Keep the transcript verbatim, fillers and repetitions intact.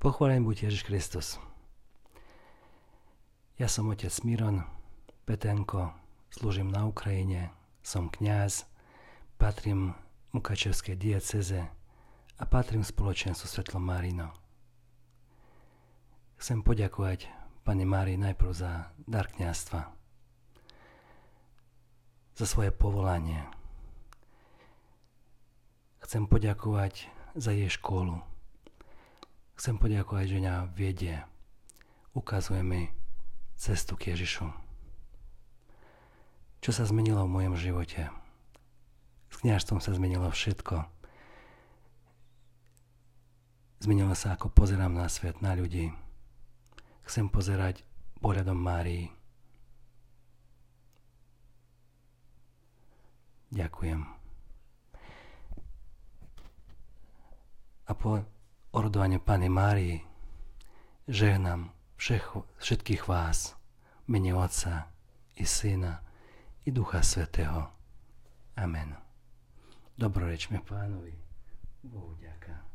Pochválený buď Ježiš Kristus. Ja som otec Miron Petenko, slúžim na Ukrajine, som kňaz, patrím Mukačevskej diecéze a patrím spoločenstvu Svetlo Marino. Chcem poďakovať Pane Márii najprv za dar kňazstva, za svoje povolanie. Chcem poďakovať za jej školu. Chcem poďakovať, že mňa vedie, ukazuje mi cestu k Ježišu. Čo sa zmenilo v mojom živote? S kňažstvom sa zmenilo všetko. Zmenilo sa, ako pozerám na svet, na ľudí. Chcem pozerať pohľadom Márii. Ďakujem. A po orodovaniu Panny Márii žehnám všech, všetkých vás v mene Otca i Syna i Ducha Svätého. Amen. Dobrorečme Pánovi. Bohu ďaká.